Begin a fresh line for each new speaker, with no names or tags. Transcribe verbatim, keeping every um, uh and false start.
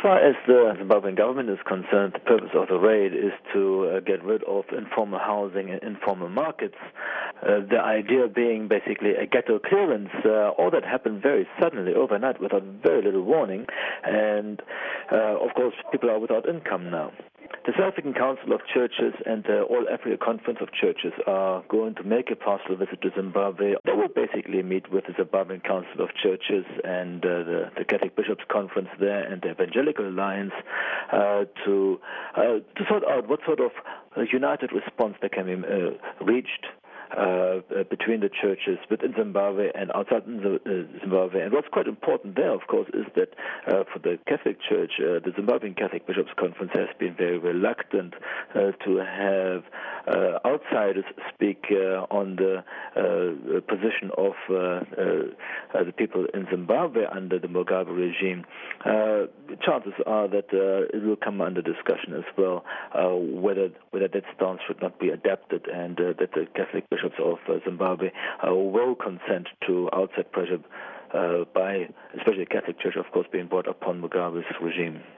As far as the Zimbabwean government is concerned, the purpose of the raid is to uh, get rid of informal housing and informal markets. Uh, the idea being basically a ghetto clearance. Uh, all that happened very suddenly, overnight, without very little warning. And, uh, of course, people are without income now. The South African Council of Churches and the All Africa Conference of Churches are going to make a pastoral visit to Zimbabwe. They will basically meet with the Zimbabwean Council of Churches and uh, the, the Catholic Bishops' Conference there and the Evangelical Alliance uh, to uh, to sort out what sort of uh, united response that can be uh, reached Uh, uh, between the churches within Zimbabwe and outside Zimbabwe. And what's quite important there, of course, is that uh, for the Catholic Church, uh, the Zimbabwean Catholic Bishops' Conference has been very reluctant uh, to have uh, outsiders speak uh, on the uh, position of uh, uh, the people in Zimbabwe under the Mugabe regime. Uh, chances are that uh, it will come under discussion as well, uh, whether whether that stance should not be adapted and uh, that the Catholic Bishops of uh, Zimbabwe uh, will consent to outside pressure uh, by, especially the Catholic Church, of course, being brought upon Mugabe's regime.